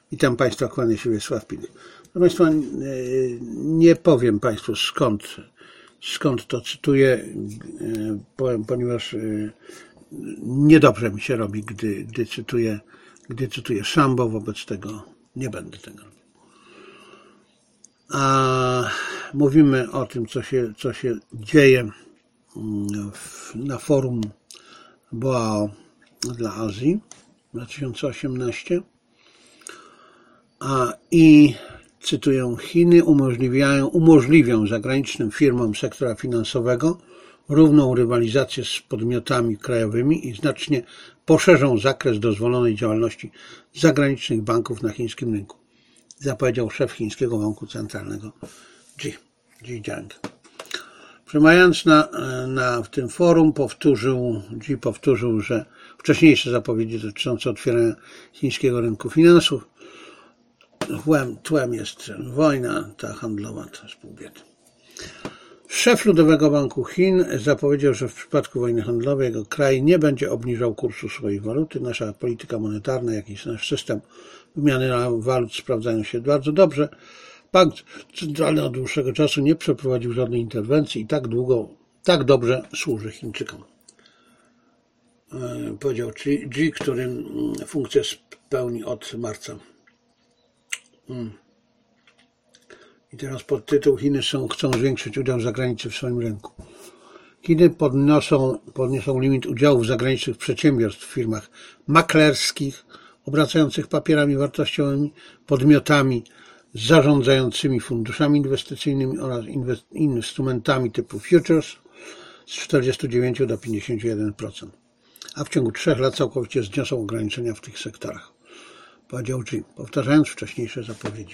Witam Państwa, kłaniam się Wiesław Pilny. Proszę Państwa, nie powiem Państwu skąd to cytuję, ponieważ niedobrze mi się robi, gdy cytuję Szambo, wobec tego nie będę tego robił. A mówimy o tym, co się dzieje na forum BOAO dla Azji 2018. I cytuję: Chiny umożliwią zagranicznym firmom sektora finansowego równą rywalizację z podmiotami krajowymi i znacznie poszerzą zakres dozwolonej działalności zagranicznych banków na chińskim rynku, zapowiedział szef chińskiego banku centralnego Ji Jiang. Przemawiając w tym forum Ji powtórzył, że wcześniejsze zapowiedzi dotyczące otwierania chińskiego rynku finansów tłem jest wojna ta handlowa, to jest pół biedy. Szef Ludowego Banku Chin zapowiedział, że w przypadku wojny handlowej jego kraj nie będzie obniżał kursu swojej waluty. Nasza polityka monetarna, jak i nasz system wymiany walut sprawdzają się bardzo dobrze. Bank Centralny od dłuższego czasu nie przeprowadził żadnej interwencji i tak dobrze służy Chińczykom, powiedział Ji, który funkcję pełni od marca. I teraz podtytuł: Chiny chcą zwiększyć udział zagraniczny w swoim rynku. Chiny podniosą limit udziałów zagranicznych przedsiębiorstw w firmach maklerskich obracających papierami wartościowymi, podmiotami zarządzającymi funduszami inwestycyjnymi oraz instrumentami typu futures z 49 do 51%, a w ciągu 3 lat całkowicie zniosą ograniczenia w tych sektorach, powiedział Ji, powtarzając wcześniejsze zapowiedzi.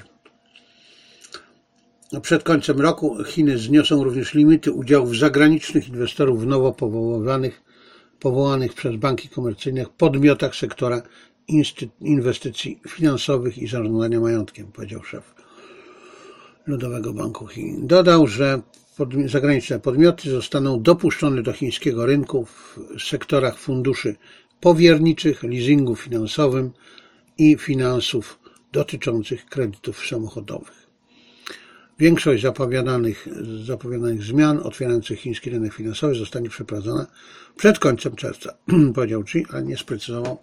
Przed końcem roku Chiny zniosą również limity udziałów zagranicznych inwestorów w nowo powołanych przez banki komercyjne podmiotach sektora inwestycji finansowych i zarządzania majątkiem, powiedział szef Ludowego Banku Chin. Dodał, że zagraniczne podmioty zostaną dopuszczone do chińskiego rynku w sektorach funduszy powierniczych, leasingu finansowym i finansów dotyczących kredytów samochodowych. Większość zapowiadanych zmian otwierających chiński rynek finansowy zostanie przeprowadzona przed końcem czerwca, powiedział Ji, ale nie sprecyzował,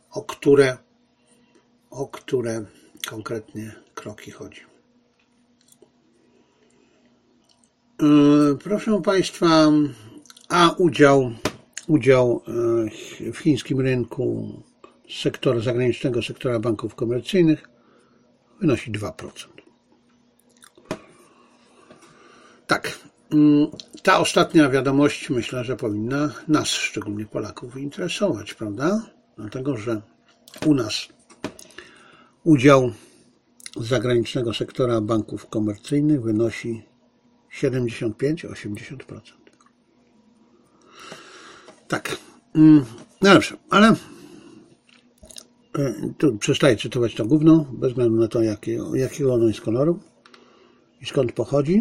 o które konkretnie kroki chodzi. Proszę Państwa, a udział w chińskim rynku zagranicznego sektora banków komercyjnych wynosi 2%. Tak, ta ostatnia wiadomość myślę, że powinna nas, szczególnie Polaków, interesować, prawda? Dlatego, że u nas udział zagranicznego sektora banków komercyjnych wynosi 75-80%. Tak, no dobrze, ale tu przestaję cytować to gówno, bez względu na to, jakiego ono jest koloru i skąd pochodzi.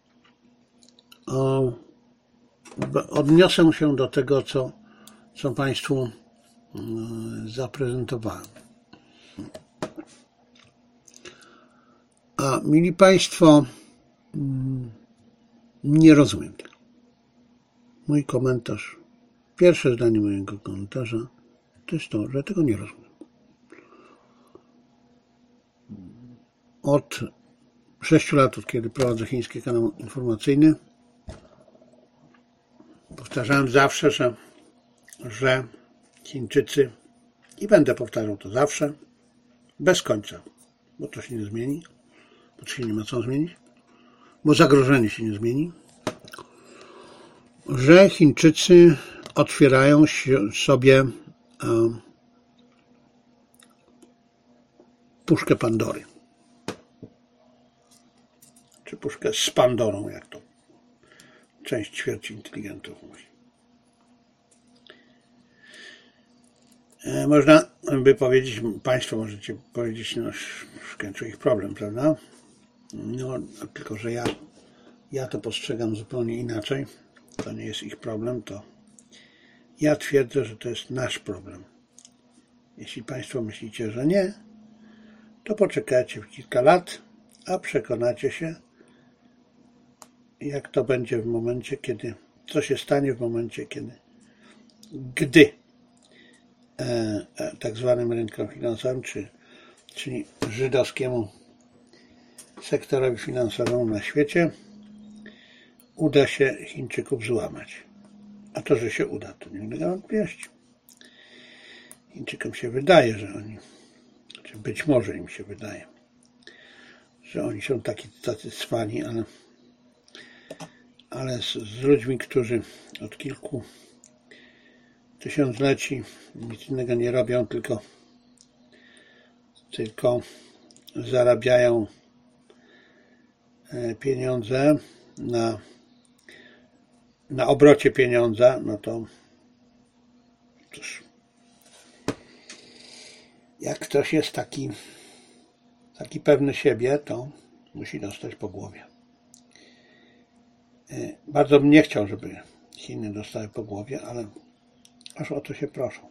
Odniosę się do tego, co Państwu zaprezentowałem. A mili Państwo, nie rozumiem tego. Mój komentarz, pierwsze zdanie mojego komentarza to jest to, że tego nie rozumiem. Od 6 lat, od kiedy prowadzę chiński kanał informacyjny, powtarzałem zawsze, że Chińczycy, i będę powtarzał to zawsze, bez końca, bo to się nie zmieni, bo to się nie ma co zmienić, bo zagrożenie się nie zmieni, że Chińczycy otwierają sobie puszkę Pandory. Czy puszkę z Pandorą, jak to część ćwierci inteligentów mówi. Można by powiedzieć, Państwo możecie powiedzieć, no skończył ich problem, prawda? No, tylko że ja to postrzegam zupełnie inaczej. To nie jest ich problem, to ja twierdzę, że to jest nasz problem. Jeśli Państwo myślicie, że nie, to poczekajcie w kilka lat, a przekonacie się, jak to będzie w momencie, kiedy, co się stanie w momencie, gdy tak zwanym rynkom finansowym, czyli żydowskiemu sektorowi finansowemu na świecie uda się Chińczyków złamać. A to, że się uda, to nie ulega wątpliwości. Chińczykom się wydaje, że oni, czy być może im się wydaje, że oni są tacy cwani, ale z ludźmi, którzy od kilku tysiącleci nic innego nie robią, tylko zarabiają pieniądze na obrocie pieniądza, no to cóż, jak ktoś jest taki pewny siebie, to musi dostać po głowie. Bardzo bym nie chciał, żeby Chiny dostały po głowie, ale aż o to się proszą.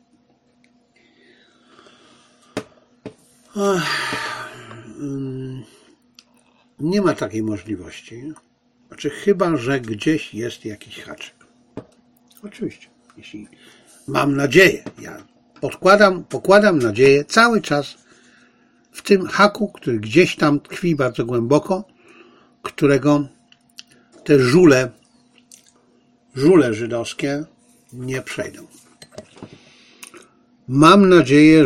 Nie ma takiej możliwości. Znaczy, chyba że gdzieś jest jakiś haczyk. Oczywiście. Jeśli mam nadzieję, ja pokładam nadzieję cały czas w tym haku, który gdzieś tam tkwi bardzo głęboko, którego te żule żydowskie nie przejdą. Mam nadzieję,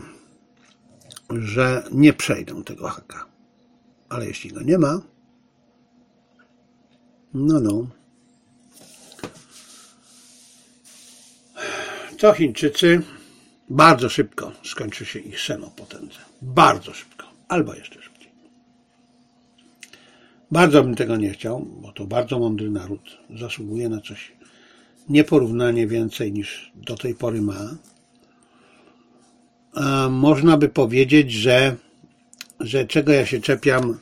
że nie przejdą tego haka. Ale jeśli go nie ma, to Chińczycy bardzo szybko skończy się ich sen o potędze. Bardzo szybko. Albo jeszcze szybciej. Bardzo bym tego nie chciał, bo to bardzo mądry naród. Zasługuje na coś nieporównanie więcej niż do tej pory ma. Można by powiedzieć, że czego ja się czepiam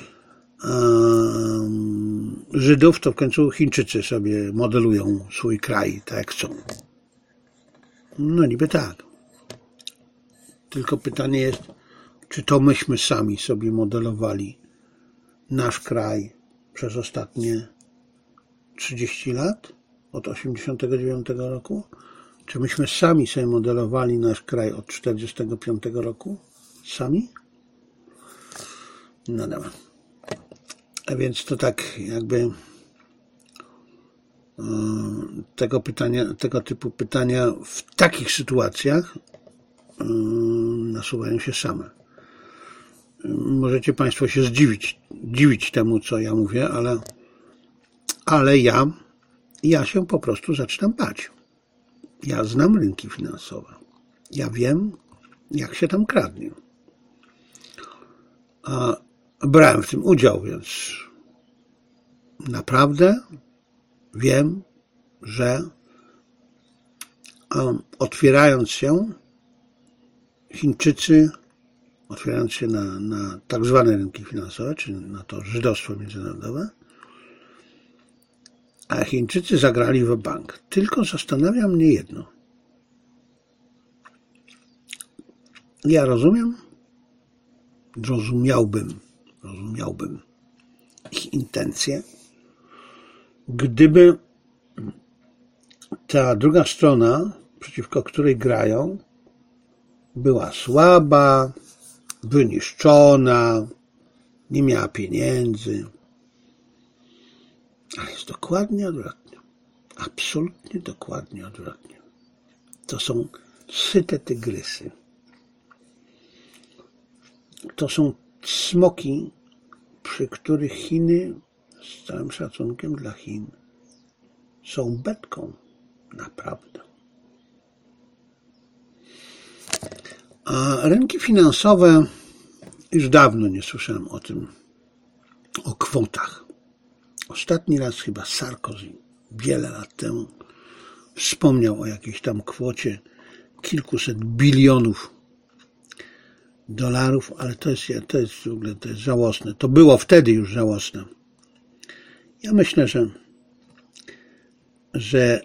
Żydów, to w końcu Chińczycy sobie modelują swój kraj tak jak chcą. No niby tak. Tylko pytanie jest, czy to myśmy sami sobie modelowali nasz kraj przez ostatnie 30 lat, od 1989 roku? Czy myśmy sami sobie modelowali nasz kraj od 1945 roku? Sami? No dobra. A więc to tak jakby tego typu pytania w takich sytuacjach nasuwają się same. Możecie Państwo się dziwić temu, co ja mówię, ale ja się po prostu zaczynam bać. Ja znam rynki finansowe. Ja wiem, jak się tam kradnie. Brałem w tym udział, więc naprawdę wiem, że otwierając się, Chińczycy, otwierając się na tak zwane rynki finansowe, czyli na to żydostwo międzynarodowe, a Chińczycy zagrali w bank. Tylko zastanawia mnie jedno. Ja rozumiałbym ich intencje, gdyby ta druga strona, przeciwko której grają, była słaba, wyniszczona, nie miała pieniędzy. Ale jest dokładnie odwrotnie. Absolutnie dokładnie odwrotnie. To są syte tygrysy. To są smoki, przy których Chiny, z całym szacunkiem dla Chin, są betką. Naprawdę. A rynki finansowe, już dawno nie słyszałem o kwotach. Ostatni raz chyba Sarkozy, wiele lat temu, wspomniał o jakiejś tam kwocie kilkuset bilionów dolarów, ale to jest w ogóle żałosne. To było wtedy już żałosne. Ja myślę, że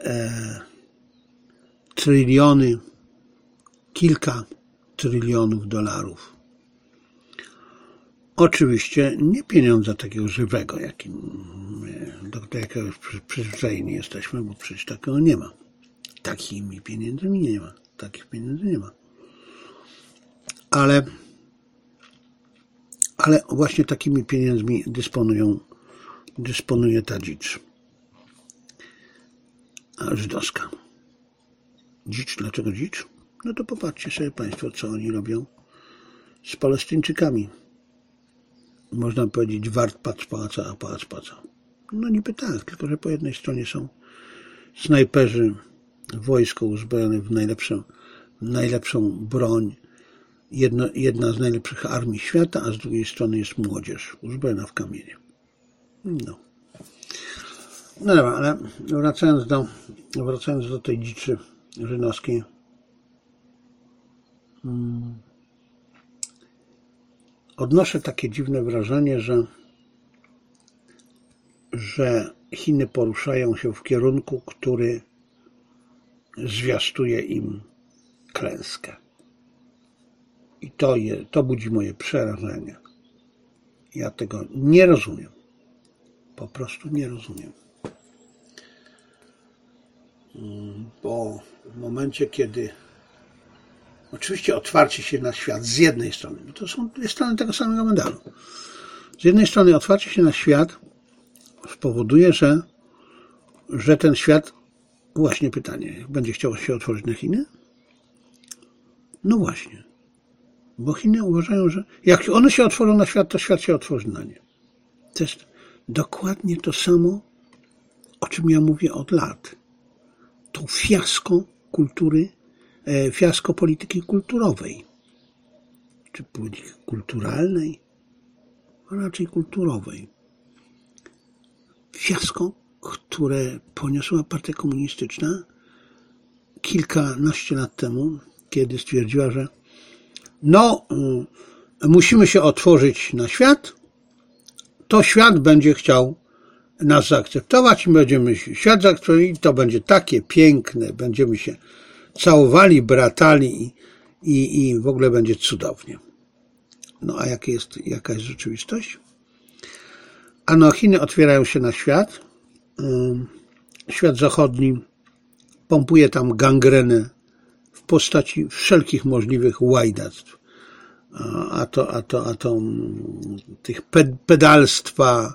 tryliony, kilka trylionów dolarów Oczywiście nie pieniądza takiego żywego, do jakiego przyzwyczajeni jesteśmy, bo przecież takiego nie ma. Takich pieniędzy nie ma. Ale właśnie takimi pieniędzmi dysponuje ta dzicz żydowska. Dzicz, dlaczego dzicz? No to popatrzcie sobie Państwo, co oni robią z Palestyńczykami. Można powiedzieć, wart pac paca, a pac paca. No niby tak, tylko że po jednej stronie są snajperzy, wojsko uzbrojone w najlepszą broń, jedna z najlepszych armii świata, a z drugiej strony jest młodzież uzbrojona w kamienie. No dobra, ale wracając do tej dziczy żydowskiej, odnoszę takie dziwne wrażenie, że Chiny poruszają się w kierunku, który zwiastuje im klęskę. I to budzi moje przerażenie. Ja tego nie rozumiem. Po prostu nie rozumiem. Bo w momencie, kiedy oczywiście otwarcie się na świat z jednej strony, bo to są dwie strony tego samego medalu. Z jednej strony otwarcie się na świat spowoduje, że ten świat, właśnie pytanie, będzie chciał się otworzyć na Chiny? No właśnie. Bo Chiny uważają, że jak one się otworzą na świat, to świat się otworzy na nie. To jest dokładnie to samo, o czym ja mówię od lat. To fiasko polityki kulturowej. Czy polityki kulturalnej? Raczej kulturowej. Fiasko, które poniosła partia komunistyczna kilkanaście lat temu, kiedy stwierdziła, że musimy się otworzyć na świat, to świat będzie chciał nas zaakceptować i będziemy świat zaakceptować i to będzie takie piękne, będziemy się całowali, bratali i w ogóle będzie cudownie. No a jaka jest rzeczywistość? Chiny otwierają się na świat. Świat zachodni pompuje tam gangrenę w postaci wszelkich możliwych łajdactw. A to tych pedalstwa,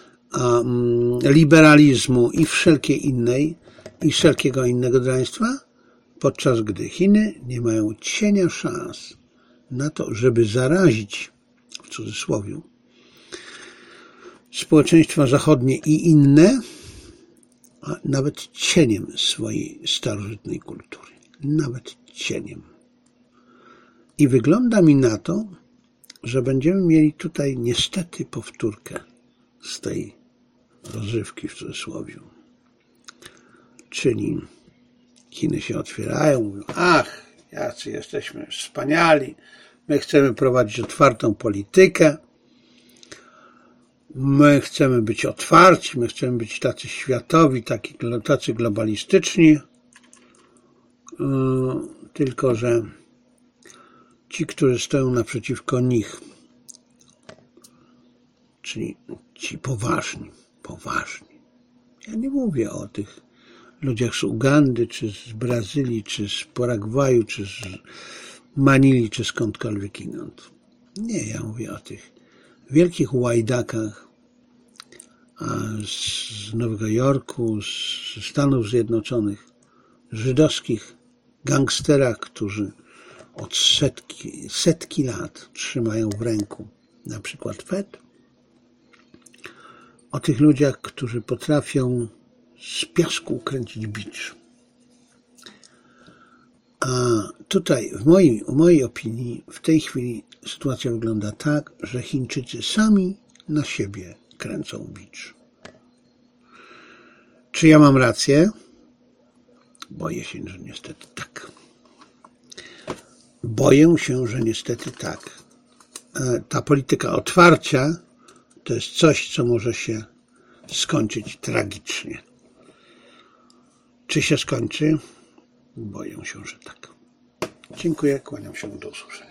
liberalizmu i wszelkiego innego draństwa, podczas gdy Chiny nie mają cienia szans na to, żeby zarazić, w cudzysłowie, społeczeństwa zachodnie i inne, a nawet cieniem swojej starożytnej kultury. Nawet cieniem. I wygląda mi na to, że będziemy mieli tutaj niestety powtórkę z tej rozrywki w cudzysłowie. Czyli Chiny się otwierają, mówią, jacy jesteśmy wspaniali, my chcemy prowadzić otwartą politykę, my chcemy być otwarci, my chcemy być tacy światowi, tacy globalistyczni, tylko że ci, którzy stoją naprzeciwko nich, czyli ci poważni, ja nie mówię o tych ludziach z Ugandy, czy z Brazylii, czy z Paragwaju, czy z Manili, czy skądkolwiek inąd. Nie, ja mówię o tych wielkich łajdakach z Nowego Jorku, z Stanów Zjednoczonych, żydowskich gangsterach, którzy od setki lat trzymają w ręku na przykład Fed, o tych ludziach, którzy potrafią z piasku ukręcić bicz. A tutaj, w mojej opinii, w tej chwili sytuacja wygląda tak, że Chińczycy sami na siebie kręcą bicz. Czy ja mam rację? Boję się, że niestety tak. Boję się, że niestety tak. Ta polityka otwarcia to jest coś, co może się skończyć tragicznie. Czy się skończy? Boję się, że tak. Dziękuję, kłaniam się, do usłyszenia.